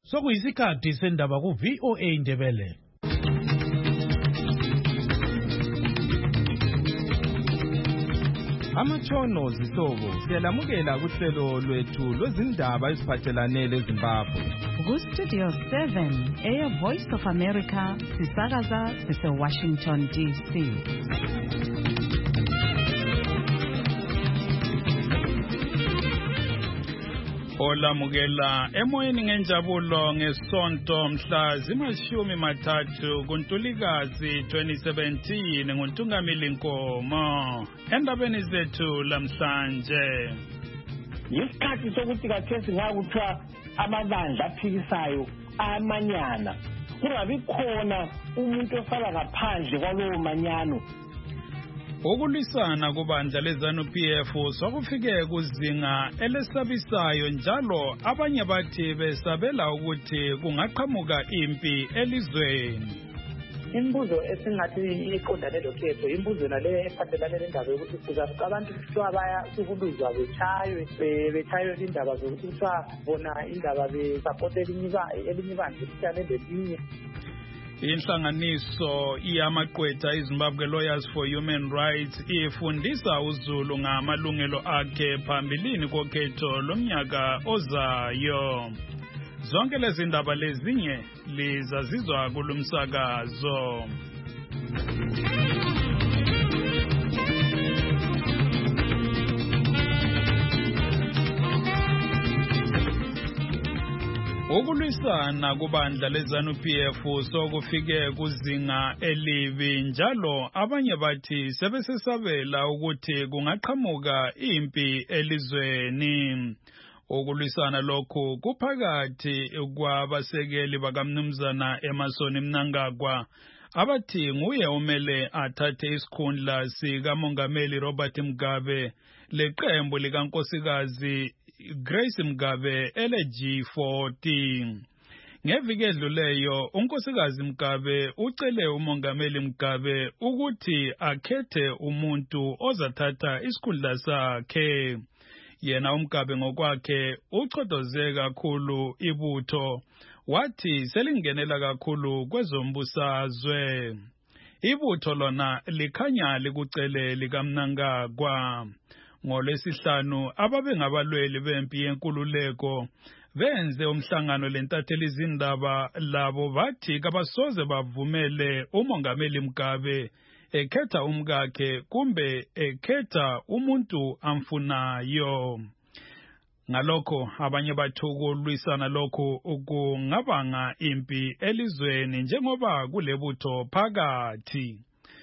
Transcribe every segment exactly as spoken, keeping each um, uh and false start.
Sokuyisikhathi sendaba ku V O A Ndebele. Amatshono zihlobo siyalamukela kuhlelo lwethu lwezindaba eziphathelane leZimbabwe. Ku Studio seven Air Voice of America sisakaza sise Washington D C. Olamukela emoyeni ngenjabulo ngesonto mhla zimashumi mathathu kuNtulikazi twenty seventeen nguNtungamili Nkomo. Endabeni zethu lamhlanje, yisikhathi sokuthi kathesi ngakuthiwa amabandla aphikisayo amanyana kungabi khona umuntu osala ngaphandle kwalowo manyano. ukulwisana kubandla leZANU P F sokufike kuzinga elesabisayo njalo abanye bathi besabela ukuthi kungaqhamuka impi elizweni. Imbuzo esingathi iqondane lokhetho imbuzo nale ephathelane nendaba yokuthi sizafuka abantu kuthiwa baya ukuluzwa bechaywe bechaywe indaba zokuthi kuthiwa bona indaba besapota elinye ibandla elihlale lelinye. Inhlanganiso iyamaqwetha iZimbabwe Lawyers for Human Rights ifundisa uZulu ngamalungelo akhe phambilini kokhetho lomnyaka ozayo. Zonke lezi ndaba lezinye lizazizwa kulumsakazo. Ukulwisana kubandla leZANU P F sokufike kuzinga elibi njalo abanye bathi sebesesabela ukuthi kungaqhamuka impi elizweni. Ukulwisana lokhu kuphakathi kwabasekeli bakaMnumzana Emmerson Mnangagwa abathi nguye umele athathe isikhundla sikaMongameli Robert Mugabe leqembu likaNkosikazi Grace Mugabe ele G forty. Ngeviki edluleyo uNkosikazi Mugabe ucele uMongameli Mugabe ukuthi akhethe umuntu ozathatha isikhundla sakhe. Yena uMugabe ngokwakhe uchodoze kakhulu ibutho wathi selingenela kakhulu kwezombusazwe. Ibutho lona likhanya likucele likaMnangagwa. NgoLwesihlanu ababengabalweli bempi yenkululeko benze umhlangano lentatheli izindaba labo bathi kabasoze bavumele uMongameli Mugabe ekhetha umkakhe kumbe ekhetha umuntu amfunayo. Ngalokho abanye bathukulwisana lokhu ukungabanga impi elizweni njengoba kulebutho phakathi.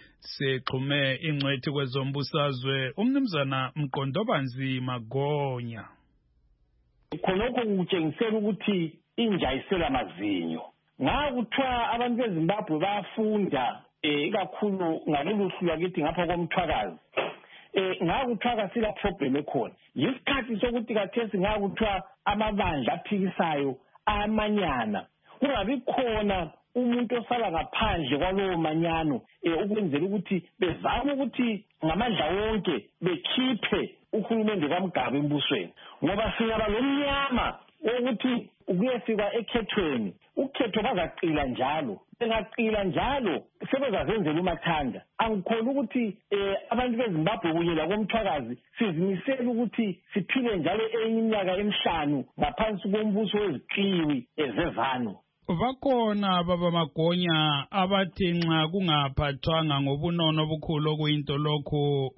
Sexhume ingcwethi kwezombusazwe uMnumzana Mqondobanzi Magonya. Khonokho kutshengisela ukuthi inja isela mazinyo. Ngakuthiwa abantu beZimbabwe bayafunda ikakhulu ngalolu hlu lwakithi ngapha komthwakazi. Eh ngakuthiwa kasila problem ekhona. Yisikhathi sokuthi kathesi ngakuthiwa amabandla aphikisayo amanyana kungabi khona umuntu osala ngaphandle kwalowo manyano ukwenzela ukuthi bezame ukuthi ngamandla wonke bekhiphe uhulumende kaMugabe embusweni ngoba singaba lomnyama ukuthi ukuyefika ekhethweni ukhetho bazaqila njalo bengaqila njalo sebezazenzela umathanda. Angikhona ukuthi abantu beZimbabwe kunye lakomthwakazi sizimisela ukuthi siphile njalo enye iminyaka emihlanu ngaphansi kombuso weziqiwi ezeZANU. Bakhona baba Magonya abathi nxa kungaphathwanga ngobunono obukhulu okuyinto lokhu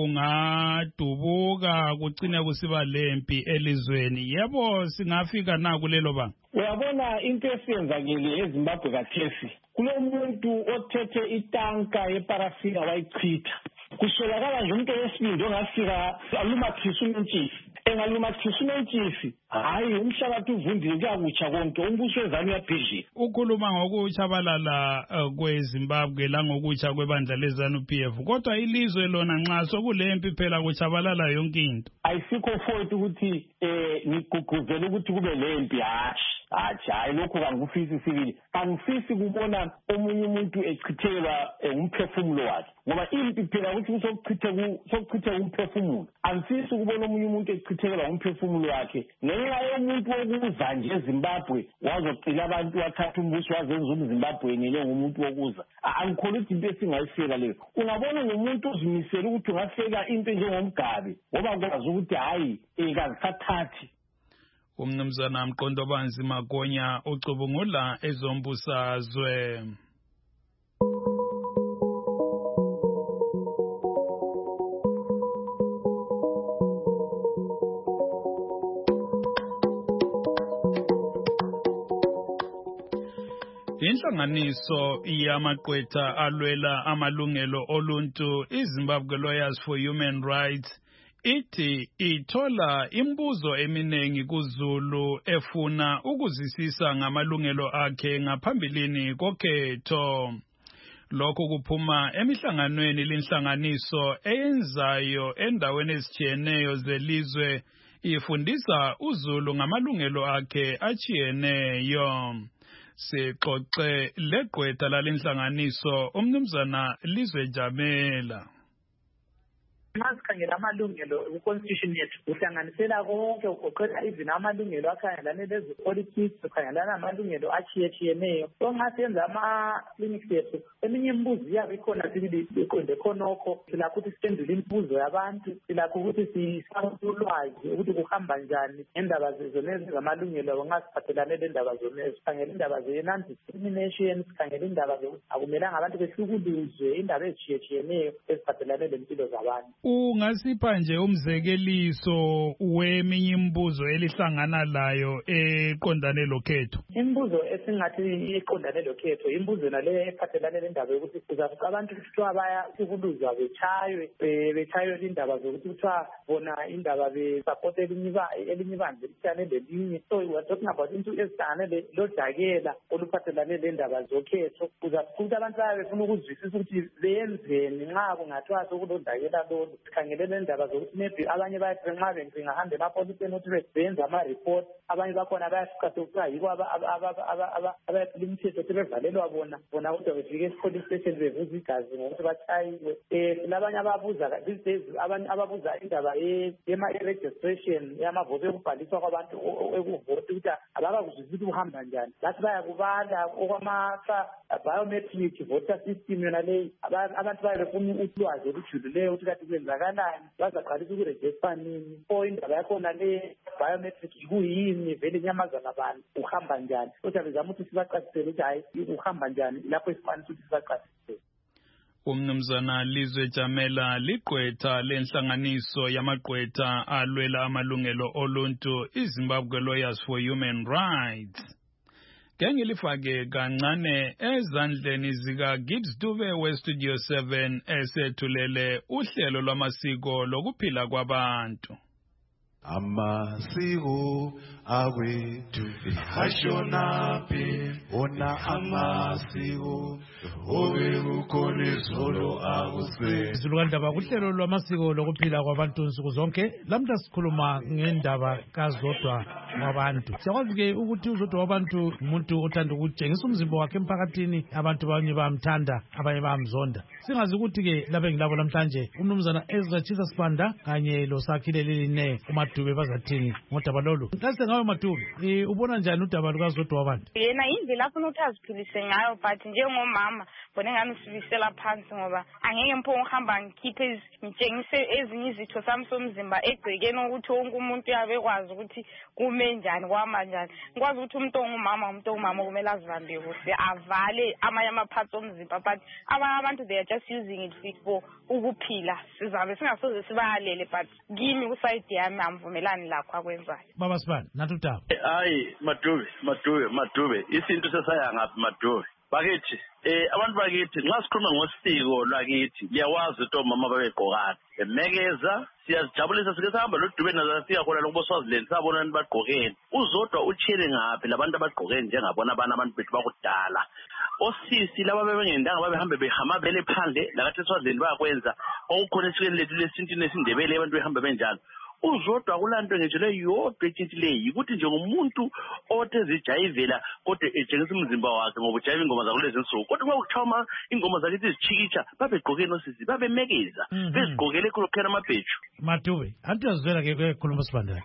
kungadubuka kugcine kusiba lempi elizweni. Yebo singafika na kulelo banga? Uyabona into esiyenzakile eZimbabwe kathesi kulomuntu othethe itanka yeparafina wayichitha kusholakala nje umuntu wesibindi ongafika alumathisa umentshisi engalumathisa umentshisi hayi umhlabathi uvundile kuyakutsha konke umbuso weZANU uyabhidlika. Ukhuluma ngokutshabalala kweZimbabwe la ngokutsha kwebandla leZANU P F kodwa ilizwe lona nxa sokulempi phela kutshabalala yonke into. Ayisikho foyithu ukuthi eh ngiguguzela ukuthi kube lempi hashi hayi hayi lokho kangifisi sibili angifisi kubona omunye umuntu echithelwa umphefumulo wakhe ngoba impi phela ukuthi sokuchithe sokuchithe umphefumulo angifisi ukubona omunye umuntu echithelwa umphefumulo wakhe ngenxa yomuntu wokuza nje eZimbabwe wazocila abantu wathatha umbuso wazenza umZimbabwe nile ngumuntu wokuza angikholwa ukuthi into esingayifika leyo ungabona ngomuntu uzimisela ukuthi ungafika into njengomgabi ngoba kwazi ukuthi hayi ekazithathi. Umnumzana Mqondobanzi Magonya ucubungula ezombusazwe. Inhlanganiso yamaqwetha alwela amalungelo oluntu iZimbabwe Lawyers for Human Rights ithi ithola imbuzo eminengi kuZulu efuna ukuzisisa ngamalungelo akhe ngaphambilini kokhetho. Lokho kuphuma emihlanganweni lenhlanganiso eyenzayo endaweni ezitshiyeneyo zelizwe ifundisa uZulu ngamalungelo akhe atshiyeneyo. Sixoxe leqwetha lalenhlanganiso umnumzana Lizwe Jamela. Masikhangela amalungelo ku-constitution yethu uhlanganisela konke ugoqela even amalungelo akhangelane lezepolitics ukhangelana amalungelo achiyetshiyeneyo so nxa senza ama-clinics ethu eminye imibuzo iyabe ikhona sibili iqonde khonokho silakho ukuthi siphendule imibuzo yabantu silakho ukuthi sisaphe ulwazi ukuthi kuhamba njani ngendaba zonezi zamalungelo nxa siphathelane lendaba zonezi sikhangela indaba ze-non-discrimination sikhangela indaba zokuthi akumelanga abantu behlukuluzwe indaba ezitshiyetshiyeneyo eziphathelane lempilo zabantu. Ungasipha nje umzekeliso weminye imibuzo elihlangana layo eqondane lokhetho. Imibuzo esingathi iqondane lokhetho imibuzo nale ephathelane lendaba yokuthi kuzafuqa abantu kuthiwa baya ukuluzwa betshaywe betshaywe indaba zokuthi kuthiwa bona indaba besupport elinye ibandla elithane lelinye so we are talking about into ezihlangane lodakela oluphathelane lendaba zokhetho kuzafuqa abantu bayabe befuna ukuzwisisa ukuthi benzeni nxa kungathiwa sokulodakela lo sikhangele lendaba zokuthi maybe abanye bayathi nxa bengahambe emapoliseni ukuthi benza ama-report abanye bakhona bayafika sokuthiwa yibo abayaphila imithetho ukuthi bevalelwa bona bona kodwa befike esi-police station bevuza igazi ngokuthi batshayiwe um silabanye ababuza these days abanye ababuza indaba yema-registration yamavoto ekubhaliswa kwabantu ekuvoti ukuthi abakakuzwisisi ukuthi kuhamba njani bathi bayakubala okwama-biometric voter system yona leyi abantu baye befuna ulwazi olujulileyo ukuthi kathi kwenzakalani bazaqalisa ukurejista nini o indaba yakhona le biometric ikuyini vele inyamazana bani uhamba njani kodwa bezama ukuthi sibaqasisele ukuthi hayi uhamba njani lapho esifanele ukuthi sibaqasisele. Umnumzana Lizwe Jamela liqwetha lenhlanganiso yamaqwetha alwela amalungelo oluntu iZimbabwe Lawyers for Human Rights. Ngengilifake kancane ezandleni zika Gibbs Dube we Studio seven esethulele uhlelo lwamasiko lokuphila kwabantu. Amasiko awethu ashonaphi ona amasiko obekukhona izolo akuse. Izulukandaba kuhlelo lwamasiko lokuphila kwabantu nsuku zonke lamhla sikhuluma ngendaba kazodwa wabantu. Siyakwazi ke ukuthi uzodwa wabantu umuntu othanda ukutshengisa umzimba wakhe emphakathini abantu abanye bayamthanda abanye bayamzonda. Singazi ukuthi ke labe ngilabo namhlanje umnumzana Ezra Chisa Sibanda kanye loSakhile Liline uMadube bazathini ngodaba lolu. Ngase ngawe Madube ubona njani udaba lukazodwa wabantu? Yena indlela afuna ukuthi aziphilise ngayo but njengomama bona ngami sibisela phansi ngoba angeke mpho ngihamba ngikhiphe ngitshengise ezinye izitho sami somzimba egcekeni ukuthi wonke umuntu yabe kwazi ukuthi kume njani kwama njani. Ngikwazi ukuthi umuntu ongumama umuntu ongumama kumele azibambe kuhle avale amanye amaphathi omzimba but abanye abantu they are just using it for ukuphila. Sizabe singasoze sibalele but kimi kuside yami amvumelani lakho akwenzayo. Baba Sibani nathi utaba. Hayi Madube Madube Madube isinto sesaya ngaphi Madube. Bakithi eh abantu bakithi nxa sikhuluma ngosiko lwakithi liyawazi ukuthi omama babegqokana emekeza siyazijabulisa sike sihamba loDube nazo siyakhona lokuboswazileni sabona bagqokene uzodwa utshele ngaphi labantu abagqokene njengabona abana abantu bethu bakudala osisi laba bebengendanga babehambe behama bele phandle lakathi eswazileni bayakwenza okukhona esikweni lethu lesintini esindebele abantu behambe benjalo uzodwa kulanto ngisho le yodwa etshithileyo ukuthi njengomuntu othe zijayivela kodwa etshengisa umzimba wakhe ngoba ujayiva ingoma zakulezi nsuku kodwa uma kuthoma ingoma zakithi izitshikitsha babegqoke nosisi babemekeza bezigqokele khona amabheju Madube anti yazwela ke ukukhuluma Sibanda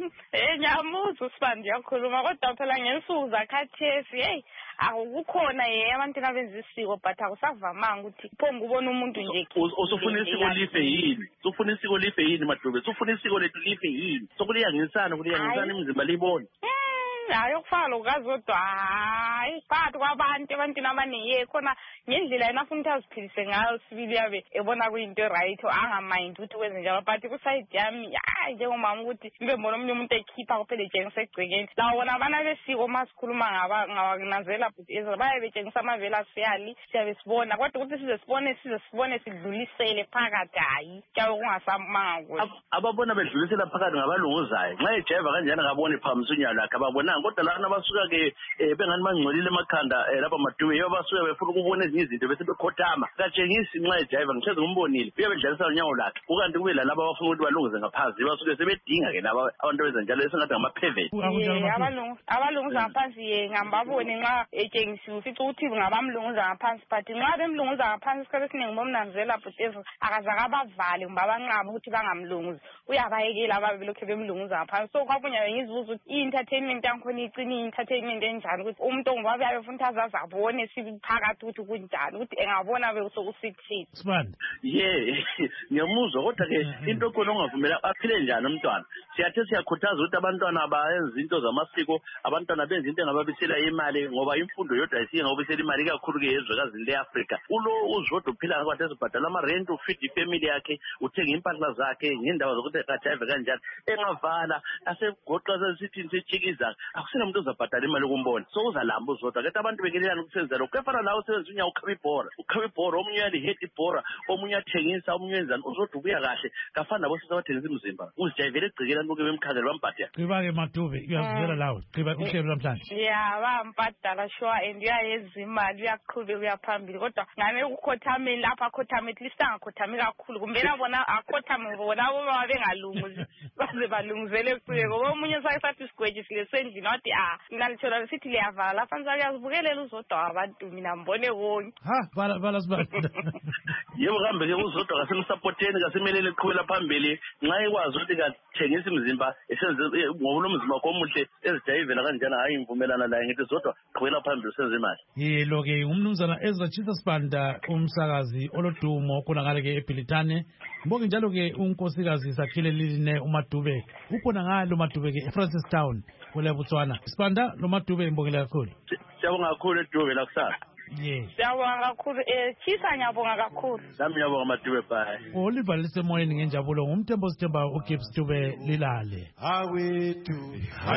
Eh nyamuzo Sibanda yakhuluma kodwa phela ngensuku zakhathesi hey akukhona ye abantu abenza isiko but akusavamanga ukuthi phonga ubona umuntu nje usufuna isiko life yini usufuna isiko life yini Madube usufuna isiko lethu life yini sokuliyangisana kuliyangisana imizimba libone hayi okufana lokazodwa hayi phakathi kwabantu abantu abaningi khona ngendlela yena afuna ukuthi aziphilise ngayo sibili yabe ebona kuyinto right angamind ukuthi kwenze njalo but kuside yami hayi njengomama ukuthi mbe mbona omunye umuntu ekhipha kuphela etshengisa egcekeni lawo bona abana besiko masikhuluma ngaba ngawanazela but ezela baye betshengisa amavela siyali siyabe sibona kodwa ukuthi size sibone size sibone sidlulisele phakathi hayi kyawe kungasamanga kuhle ababona bedlulisela phakathi ngabalunguzayo nxa ejeva kanjani ngabone phambi unyalo lakhe ababona kodwa lana abasuka ke bengani bangcolile emakhanda lapha Madube yabasuka befuna ukubona ezinye izinto bese bekhothama katshengisi nxa ejiva ngisheze ngumbonile uyabedlalisa unyawo lakhe ukanti kube lalabo abafuna ukuthi balunguze ngaphansi basuke sebedinga ke laba abantu bezenjalo esingathi ngamapheveni abalungu abalunguza ngaphansi ye ngambabone nxa etshengisiwe ufica ukuthi ngabamlunguza ngaphansi but nxa bemlunguza ngaphansi isikhathi esiningi bomnanzela bhutezo akazaka abavale kumbe abanqaba ukuthi bangamlunguzi uyabayekela ababe lokho bemlunguza ngaphansi so kwabunya ngizibuza ukuthi i-entertainment khona icini entertainment enjani ukuthi umuntu ongoba yabe ufuna azazi abone siphakathi ukuthi kunjani ukuthi engabona besokusithini Sibanda ye ngiyamuzwa kodwa ke into khona ongavumela aphile njani umntwana siyathe siyakhuthaza ukuthi abantwana abayenza izinto zamasiko abantwana benza into engababisela imali ngoba imfundo yodwa isingabisela imali kakhulu ke yezwekazini leAfrica ulo uzodwa uphila kwathi ezibhadala ama rent ufeed ifamily yakhe uthenga impahla zakhe ngendawo zokuthi akajayive kanjani engavala asegoqa sesithini sechikiza akusina umuntu uzabhadala imali ukumbona so uzalamba uzodwa ke abantu bekelelana ukusenza lokho kefana lawo usebenza unyawo ukhaba ibhora ukhaba ibhora omunye uyaliheta ibhora omunye athengisa omunye wenzani uzodwa ubuya kahle kafana nabo sisabathengisa imizimba uzijayivele egcikela nuke bemkhangela bambhadela qiba ke Madube uyazivela lawo qiba uhlelo namhlanje ya bambhadala sure and uyayenza imali uyaqhubeka uyaphambili kodwa ngane ukukhothameni lapha akhothame at least angakhothami kakhulu kumbela bona akhothame bona abo bengalunguzi baze balunguzele kuye ngoba omunye sake sathi isigweje sile sendlini wathi ah mina lithola sithi liyavala lapha ngizakuyazibukelela uzodwa abantu mina mbone konke ha bala bala Sibanda yebo kambe ke uzodwa kasemsupporteni kasemelele eqhubela phambili nxa ekwazi ukuthi kathengisa imizimba esenze ngokulo mzimba komuhle ezijayivela kanjani hayi imvumelana la ngithi zodwa qhubela phambili senze imali yilo ke umnumzana Ezra Chisa Sibanda umsakazi olodumo khonakala ke eBhilitane mbonge njalo ke unkosikazi Sakhile Liline uMadube ukhona ngalo Madube ke eFrancistown kule Botswana Sibanda lo Madube mbongela kakhulu siyabonga kakhulu eDube la kusasa yes siyabonga kakhulu eh Chisa ngiyabonga kakhulu nami ngiyabonga Madube bye Oliver lisemoyeni ngenjabulo ngumthembo Sithemba uGibbs Dube lilale awethu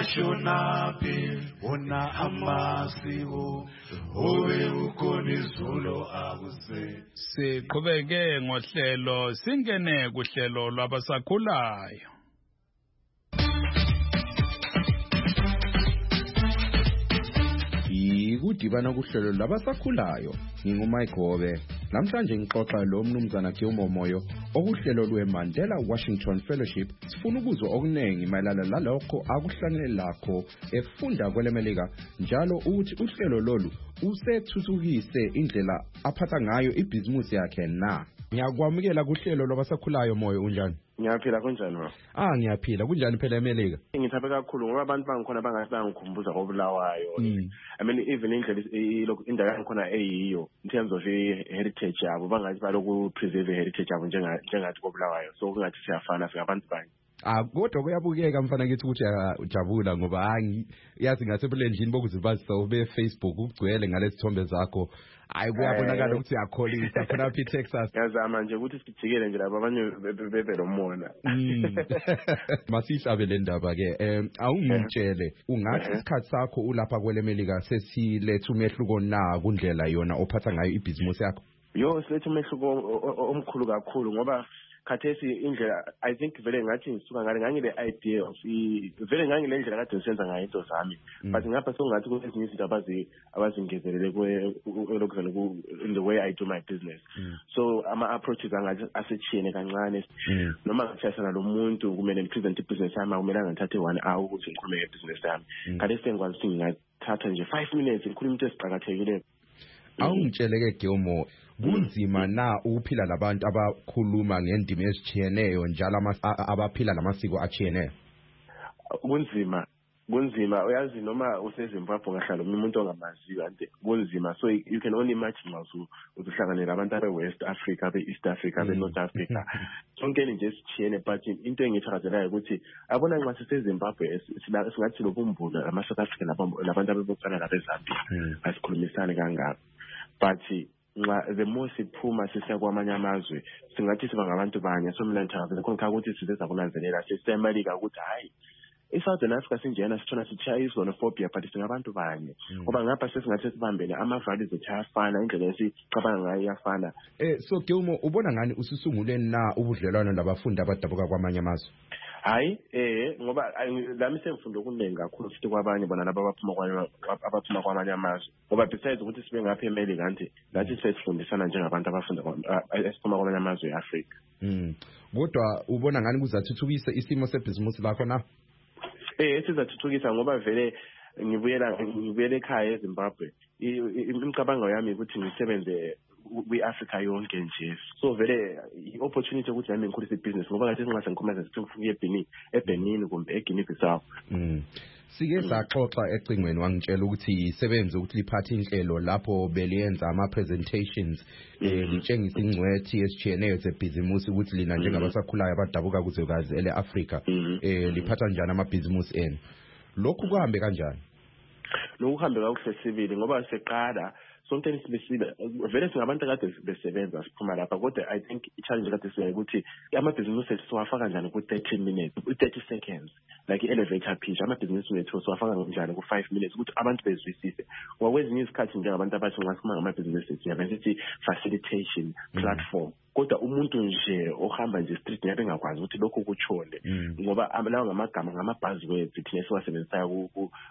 ashonaphi ona amasiko owe ukhona izolo akuse siqhubeke ngohlelo singene kuhlelo lwabasakhulayo Ikudibana kuhlelo labasakhulayo nginguMayigobe namhlanje ngixoxa lo mnumzana Gilmore Moyo okuhlelo lweMandela Washington Fellowship sifuna ukuzwa okunengi mayelana lalokho akuhlanele lakho efunda kwelemelika njalo ukuthi uhlelo lolu usethuthukise indlela aphatha ngayo ibhizimusi yakhe na Ngiyakwamukela kuhlelo lwabasakhulayo Moyo unjani Ngiyaphila kunjani wa? Ah ngiyaphila kunjani phela eMelika? Ngithabe kakhulu ngoba abantu bangikhona bangathi bangikhumbuza ngobulawayo. I mean even indlela indawo yangikhona eyiyo in terms of heritage yabo bangathi baloku preserve heritage yabo njengathi kobulawayo. So kungathi siyafana singabantu bani. Ah kodwa kuyabukeka mfana ngithi ukuthi ujabula ngoba hangi yazi ngasebulendlini bokuzibazisa ube Facebook ugcwele ngalesithombe zakho hayi kuyabonakala ukuthi uyakholisa khona phi Texas yazama nje ukuthi sijikele nje laba abanye bebe lomona masihlabe le ndaba ke eh awungitshele ungathi isikhathi sakho ulapha kwelemelika sesiletha umehluko na kundlela yona ophatha ngayo ibhizimusi yakho yo siletha umehluko omkhulu kakhulu ngoba khathesi indlela I think vele ngathi ngisuka ngale ngangile idea of vele ngangile ndlela kade ngisenza ngayo into zami but ngapha songathi kunezinye izinto abazi abazingezelele kwe lokuzana ku in the way I do my business so ama approaches angathi asechiyene kancane noma ngithasana lo muntu kumele ngipresent ibusiness yami kumele ngithathe one hour ukuthi ngikhulume ngebusiness yami kade sengikwazi ukuthi ngingathatha nje five minutes ngikhuluma into esiqhakathekile. Awungitsheleke Gilmore kunzima na ukuphila labantu abakhuluma ngendimi ezichiyeneyo njalo abaphila lamasiko achiyeneyo? Kunzima kunzima uyazi noma useZimbabwe ngahlala umuntu ongamaziyo ante kunzima so you can only imagine mawusu uzohlanganela abantu abe West Africa abe East Africa abe North Africa sonke nje esichiyene but into engithakazelayo ukuthi abona nxa siseZimbabwe singathi lobumbulo ama South African labantu abebucala labeZambia asikhulumisane kangaka but nxa the more siphuma sisiya kwamanye amazwe singathi siba ngabantu banye so mina ngithakazela khona ukuthi sizeza kunanzelela sisemalika ukuthi hayi eSouthern Africa sinjena sithona sichaya izonophobia but singabantu banye ngoba ngapha sesingathi sibambene ama values ethu ayafana indlela esicabanga ngayo iyafana. Eh so Gilmore ubona ngani usisungule na ubudlelwano labafundi abadabuka kwamanye amazwe? Hayi eh ngoba lami semfundo okuningi kakhulu futhi kwabanye bona laba abaphuma kwamanye abaphuma kwamanye amazwe ngoba besides ukuthi sibe ngapha eMelika kanti lathi sesifundisana njengabantu abafunda esiphuma kwamanye amazwe eAfrica. Mhm. Kodwa ubona ngani kuzathuthukisa isimo sebhizimusi lakho na? Eh sizathuthukisa ngoba vele ngibuyela ngibuyele ekhaya eZimbabwe imicabango yami ukuthi ngisebenze kwi-Africa yonke nje so vele i-opportunity ukuthi nami ngikhulise business ngoba kathi singahle ngikhomeza sifike eBenin eBenin kumbe eGuinea Bissau. Mm. Sike saxoxa ecingweni wangitshela ukuthi isebenze ukuthi liphathe inhlelo lapho beliyenza ama presentations eh litshengisa ingcwethi esichiyeneyo zebhizimusi ukuthi lina njengabasakhulayo abadabuka kuzwekazi ele Africa eh liphatha njani ama business enu lokhu kuhambe kanjani? Lokhu kuhambe kakuhle sibili ngoba seqala sonke nisibisibe vele singabantu kade besebenza siphuma lapha kodwa I think i-challenge kade siyayo ukuthi ama-business ethu siwafaka njani ku-thirty minutes ku-thirty seconds like i-elevator pitch ama-business ethu siwafaka njani ku-five minutes ukuthi abantu bezwisise ngoba kwezinye izikhathi njengabantu abathi nxa sikhuluma ngama-business ethu yabe sithi facilitation platform kodwa umuntu nje ohamba nje street nyabe engakwazi ukuthi lokho kuchole ngoba lawo ngamagama ngama-buzzwords thina siwasebenzisayo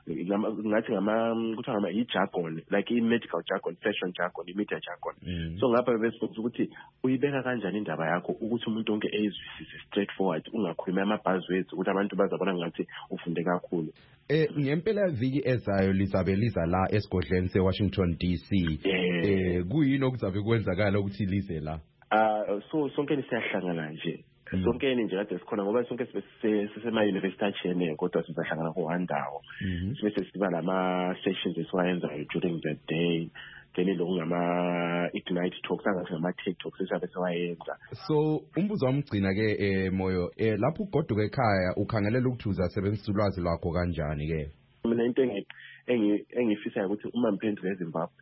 ngathi ngama kuthiwa ngama i-jargon like i-medical jargon, fashion jargon, i-media jargon. So ngapha besifundisa ukuthi uyibeka kanjani indaba yakho ukuthi umuntu onke ezwisise straightforward ungakhuluma ama-buzzwords ukuthi abantu bazabona ngathi ufunde kakhulu. Eh ngempela viki ezayo lizabe liza la esigodleni seWashington D C eh kuyini okuzabe kwenzakala ukuthi lize la? Uh so sonke nisiyahlangana nje sonke nje kade sikhona ngoba sonke sisema university achene kodwa sizahlangana ku one ndawo bese siba lama sessions esiwayenzayo during the day then lokungama ignite talks angathi ngama tech talks esabe sewayenza. So umbuzo wamgcina ke eh Moyo eh lapho ugoduka ekhaya ukhangelela ukuthi uzasebenzisa ulwazi lwakho kanjani ke? Mina into engi engifisa ukuthi uma ngiphendula eZimbabwe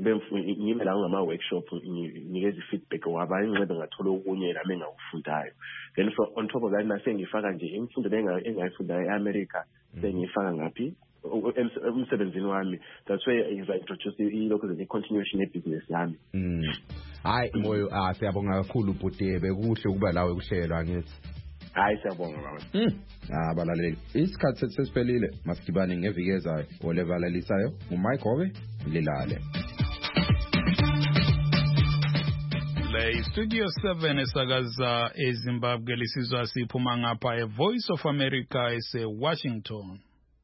ngime la ngama workshop nginikeza feedback wabanye ngincebe ngathola okunye nami engakufundayo then for on top of that nase ngifaka nje imfundo engayifundayo eAmerica sengifaka ngapi umsebenzini wami that's why I introduce ilokho ze continuation yebusiness yami. Mm. Hayi Moyo ah siyabonga kakhulu Bhutebe kuhle kuba lawe kuhlelwa ngithi. Hayi siyabonga baba. Mm. Ah balaleli isikhathi sesiphelile masidibane ngeviki ezayo olevalalisayo uMike Hobe lilale. Le Studio seven esakaza eZimbabwe lisizwa siphuma ngapha e Voice of America ese Washington.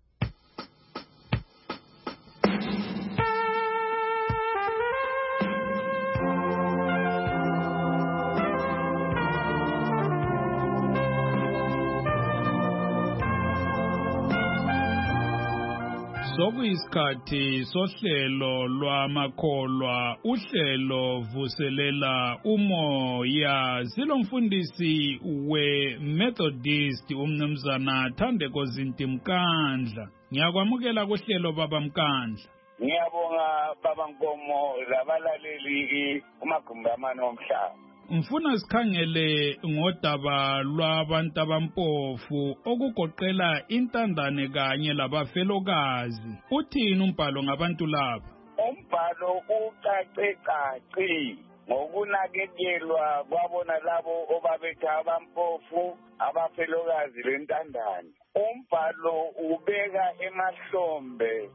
Sokuyisikhathi sohlelo lwamakholwa uhlelo vuselela umoya silomfundisi we-Methodist umnumzana Thandeko Zinti Mkandla. Ngiyakwamukela kuhlelo baba Mkandla. Ngiyabonga baba Nkomo labalaleli umagumbi amane omhlaba. Mfuna sikhangele ngodaba lwabantu abampofu okugoqela intandane kanye labafelokazi. Uthini umbhalo ngabantu laba? Umbhalo ucace caci ngokunakekelwa kwabona labo obabetha abampofu abafelokazi lentandane. Umbhalo ubeka emahlombe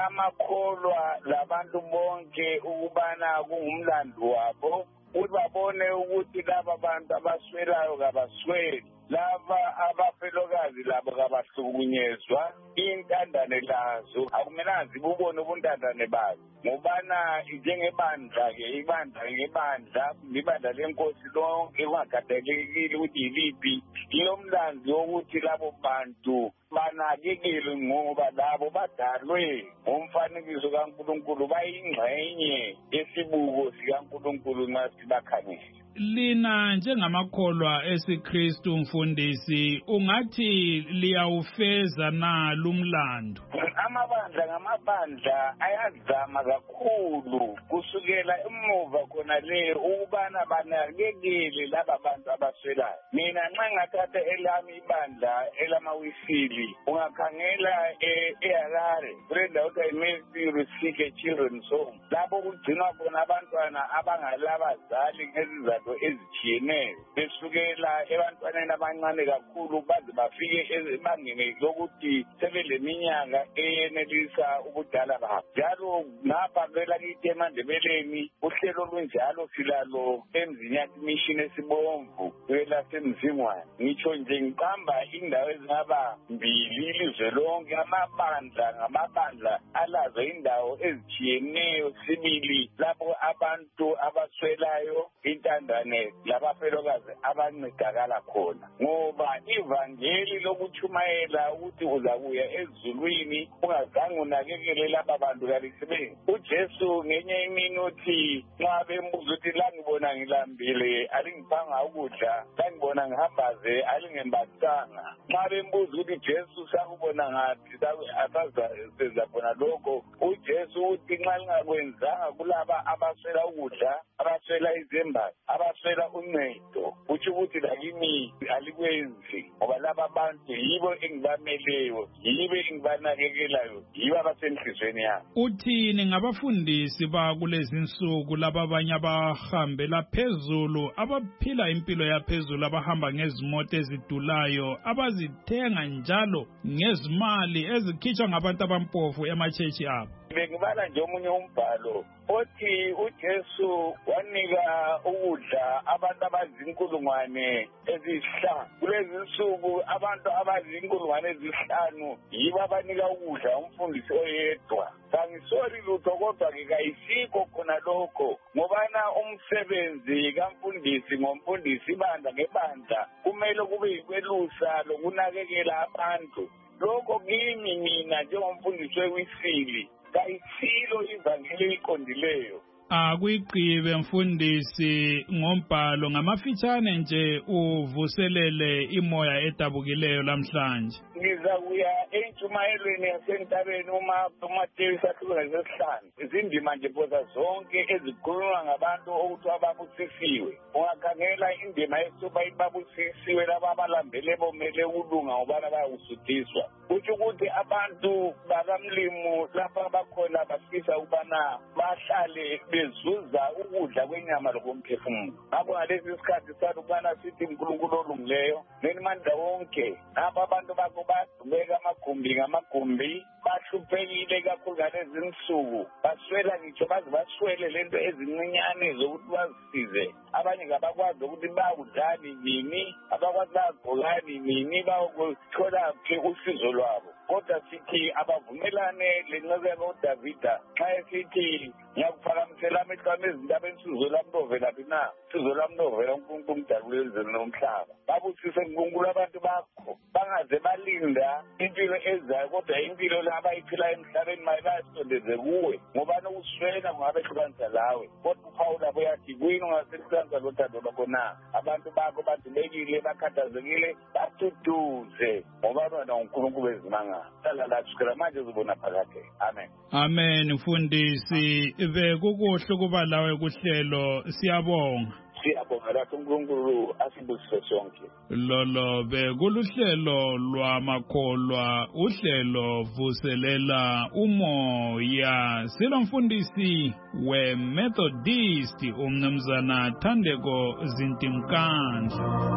amakholwa labantu bonke ukubana kungumlando wabo ubabone ukuthi laba bantu abaswelayo kabasweli, laba abafelokazi labo kabahlukunyezwa, intandane lazo akumelanga zibubone ubuntandane bazo ngobana njengebandla-ke ibandla ngebandla ibandla lenkosi lonke kungakhathalekile ukuthi yiliphi liyomlando wokuthi labo bantu banakekelwe ngoba labo badalwe ngomfanekiso kaNkulunkulu, bayingxenye yesibuko sikaNkulunkulu nxa sibakhangele. Lina njengamakholwa esiKristu mfundisi ungathi liyawufeza na lumlando? Amabandla ngamabandla ayazama kakhulu kusukela emuva khona le ukubana banakekele laba bantu abaswelayo. Mina nxa ngathatha elami ibandla elamawisili ungakhangela eHarare kulenda ukuthi iMercy Rusike Children's Home lapho kugcinwa khona abantwana abangalabazali ngezizathu ezitshiyeneyo besukela ebantwaneni abancane kakhulu baze bafike ebangeni lokuthi sebeleminyaka eyenelisa ubudala babo. Njalo ngapha kwelakithi eMandebeleni uhlelo olunjalo silalo eMzinyathi Mission esibomvu kwelasemzingwane. Ngitsho nje ngiqamba indawo ezingaba mbili ilizwe lonke, amabandla ngamabandla alazo indawo ezitshiyeneyo sibili lapho abantu abaswelayo intandane labafelokazi abancedakala khona, ngoba ivangeli lokuchumayela ukuthi uzakuya ezulwini ungazange unakekele laba bantu kalisebenzi. uJesu ngenye imini uthi nxa bembuza ukuthi la ngibona ngilambile alingiphanga ukudla, la ngibona ngihambaze alingembathanga. Nxa bembuza ukuthi Jesu sakubona ngathi asazenza khona lokho, uJesu uthi nxa lingakwenzanga kulaba abaswela ukudla, abaswela izembatho, abaswela uncedo, utsho ukuthi lakini alikwenzi ngoba laba bantu yibo engibameleyo, yibo engibanakekelayo, yibo abasenhlizweni yami. Uthini ngabafundisi bakulezi insuku laba abanye abahambela phezulu abaphila impilo yaphezulu abahamba ngezimoto ezidulayo abazithenga njalo ngezimali ezikhitshwa ngabantu abampofu emachechi abo? Bengibala nje omunye umbhalo othi uJesu wanika ukudla abantu abazinkulungwane ezisihlanu. Kulezi insuku abantu abazinkulungwane ezisihlanu yibo abanika ukudla umfundisi oyedwa. Kangisoli lutho kodwa-ke kayisikho khona lokho ngobana umsebenzi kamfundisi ngomfundisi ibandla ngebandla kumele kube yikwelusa lokunakekela abantu. Lokho kimi mina njengomfundisi wewisili kayisilo ivangeli eliqondileyo. Akuyiqibe mfundisi ngombhalo ngamafitshane nje uvuselele imoya edabukileyo lamhlanje. Ngizakuya entshumayelweni yasentabeni uma uMateyu isahluko ngesihlanu. Izindima nje phosa zonke ezikhulunywa ngabantu okuthiwa babusisiwe. Ungakhangela indima esuba ibabusisiwe laba abalambele bomele ukulunga ngobana bayawusuthiswa. Kutsho ukuthi abantu bakamlimu lapha bakhona bafisa ukubana bahlale bezuza ukudla kwenyama lokomphefumulo. Ngakho ngalesi sikhathi sathi ukubana sithi uNkulunkulu olungileyo nenimandla wonke ngapha abantu bakho badubeka amagumbi ngamagumbi, bahluphekile kakhulu ngalezi insuku, baswela ngitsho baze baswele lento ezincinyane zokuthi bazisize. Abanye ngabakwazi ukuthi bawudlani nini, abakwazi bagqokani nini, bawukuthola phi usizo lwabo. Kodwa sithi abavumelane lencazelo uDavida xa esithi ngiyakuphakamisela amehlo ami ezindabeni usizo lami lovela phi na, usizo lami lovela uNkulunkulu umdali wezulu nomhlaba. Babusise uNkulunkulu abantu bakho bangaze balinda impilo ezayo, kodwa impilo la abayiphila emhlabeni mayibasondeze kuwe ngoba nokuswela ngabehlukanisa lawe. Kodwa uPawulu labo yathi kuyini ungasehlukanisa lothando lwakho na? Abantu bakho badubekile, bakhathazekile, batuduze ngoba bona uNkulunkulu wezimanga. Hlala la kusukela manje uzobona phakade. Amen. Amen mfundisi, bekukuhle kuba lawe kuhlelo, siyabonga. siyabonga lapho uNkulunkulu asibusise sonke. Lolo bekuluhlelo lwamakholwa uhlelo vuselela umoya silomfundisi weMethodist umnumzana Thandeko Zintimkandla.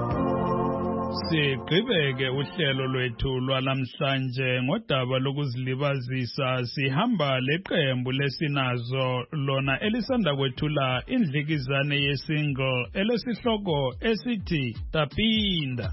Sigqibeke uhlelo lwethu lwalamhlanje ngodaba lokuzilibazisa sihamba leqembu lesinazo lona elisanda kwethula indlikizane yesingle elesihloko esithi Tapinda.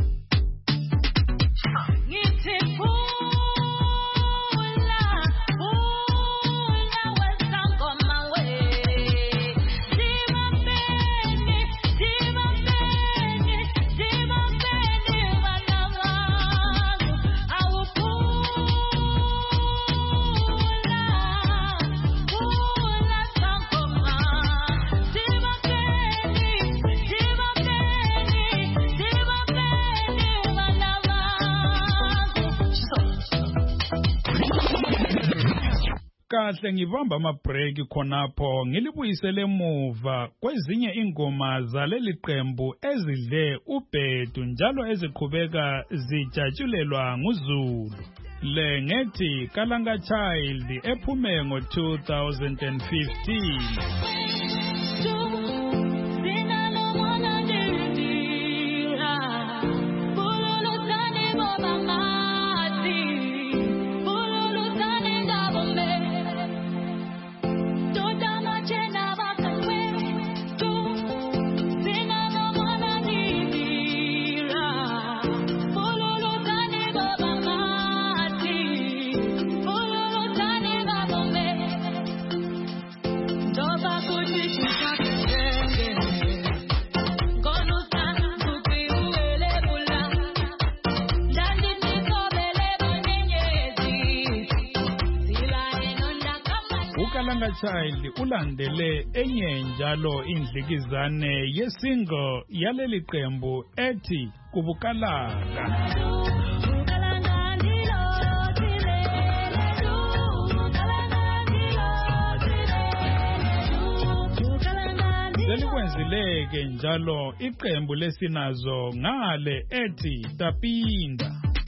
Kahle ngibamba ama break khonapho ngilibuyisele emuva kwezinye ingoma zaleli qembu ezidle ubhedu njalo eziqhubeka zijatshulelwa nguZulu. Le ngethi Kalanga Child ephume ngo two thousand fifteen. Kalanga Child ulandele enye njalo indlikizane yesingle yaleli qembu ethi Kubukalaka. Selikwenzileke njalo iqembu lesinazo ngale ethi Tapinda.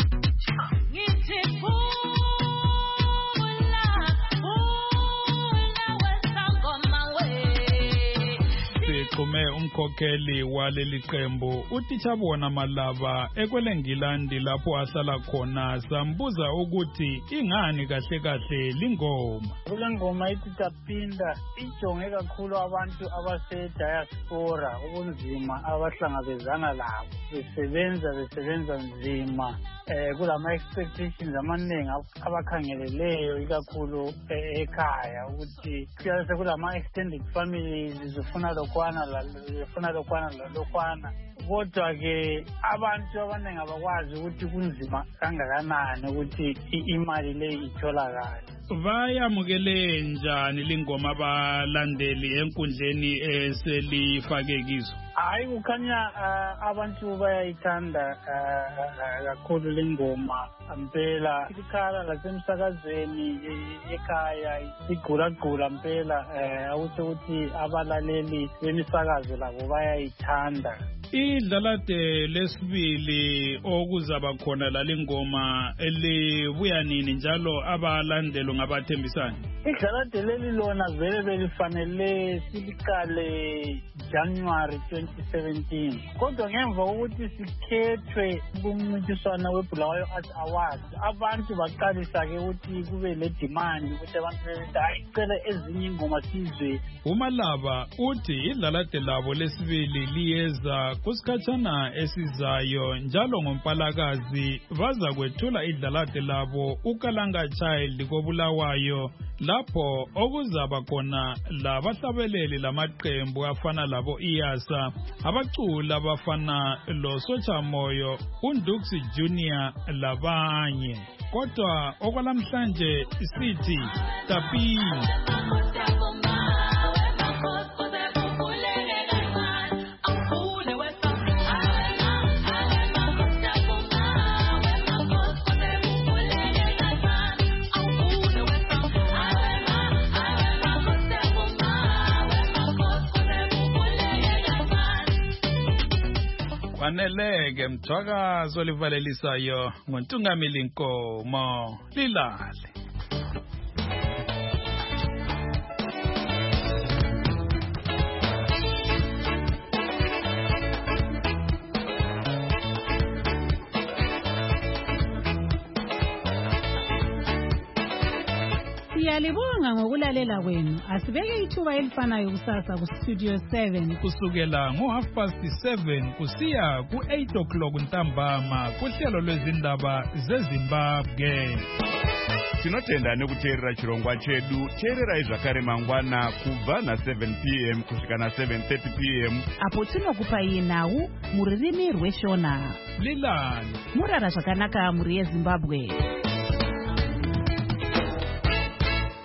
Kume umkhokheli waleli qembu uTichabona Malava ekwelengilandi lapho ahlala khona sambuza ukuthi ingani kahle kahle lingoma. Kule ngoma ithi Tapinda ijonge kakhulu abantu abase diaspora ubunzima abahlangabezana labo besebenza besebenza nzima eh kulama expectations amaningi abakhangeleleyo ikakhulu ekhaya ukuthi kuyase kulama extended families zifuna lokwana la zifuna lokwana la lokwana kodwa ke abantu abaningi abakwazi ukuthi kunzima kangakanani ukuthi imali le itholakala. Bayamukele njani lingoma abalandeli enkundleni eselifake kizo? Hayi kukhanya abantu bayayithanda kakhulu lengoma mpela ikhala lasemsakazweni ekhaya igqulagqula mpela awuthi ukuthi abalaleli bemisakazo labo bayayithanda. Idlalade lesibili okuzaba khona la lingoma elibuya nini njalo abalandelo ngabathembisana? Idlalade leli lona vele belifanele silikale January twenty seventeen kodwa ngemva ukuthi sikhethwe kumncintiswano weBulawayo Art Awards abantu baqalisa ke ukuthi kube le demand ukuthi abantu bethi ayicela ezinye ingoma sizwe. uMalava uthi idlalade labo lesibili liyeza kusikhathana esizayo njalo ngompalakazi baza kwethula idlalade labo uKalanga Child koBulawayo lapho okuzaba khona labahlabeleli lamaqembu afana labo Iyasa abacula abafana lo Sochamoyo uNduksi Junior labanye kodwa okwalamhlanje sithi Tapinda. faneleke mthwakazo livalelisayo ngontungamili Nkomo Lilale. Siyalibonga ngokulalela kwenu. Asibeke ithuba elifanayo kusasa ku Studio seven kusukela ngo half past seven kusiya ku eight o'clock ntambama kuhlelo lwezindaba zeZimbabwe. Tinotenda nekuteerera chirongwa chedu. Teererai zvakare mangwana kubva na seven p m kusvika na seven thirty p m apo tinokupai nhau muririmi rweshona. Lilani murara zvakanaka muri yeZimbabwe.